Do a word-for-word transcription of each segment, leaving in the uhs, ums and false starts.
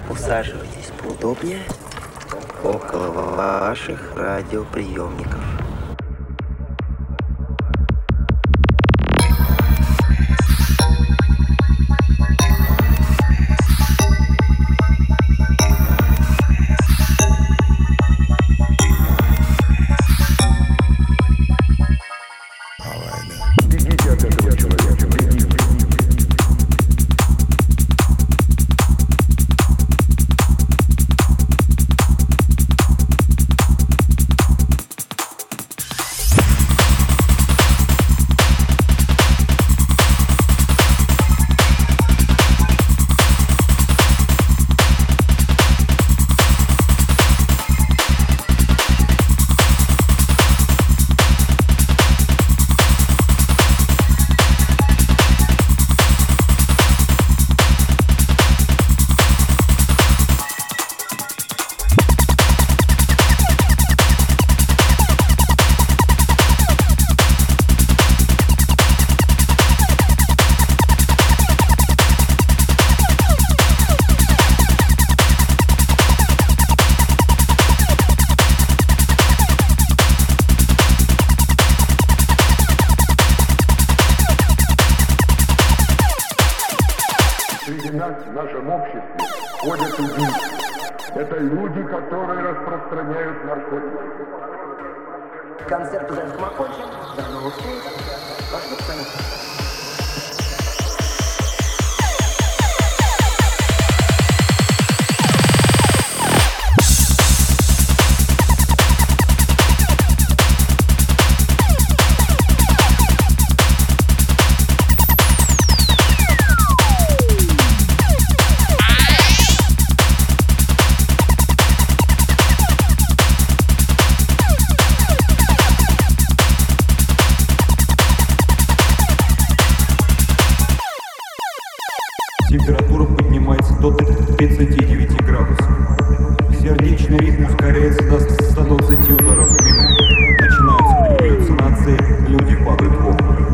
Усаживайтесь поудобнее около ваших радиоприемников. Бегите от этого человека, бегите. Среди нас, в нашем обществе, ходят убийцы. Это люди, которые распространяют наркотики. Концерт уже окончен. До новых встреч. Пошли к нему. Температура поднимается до тридцати девяти градусов. Сердечный ритм ускоряется до ста двадцати ударов в минуту. Начинаются галлюцинации, люди падают в обморок.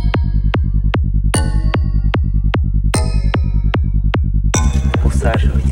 Усаживайтесь.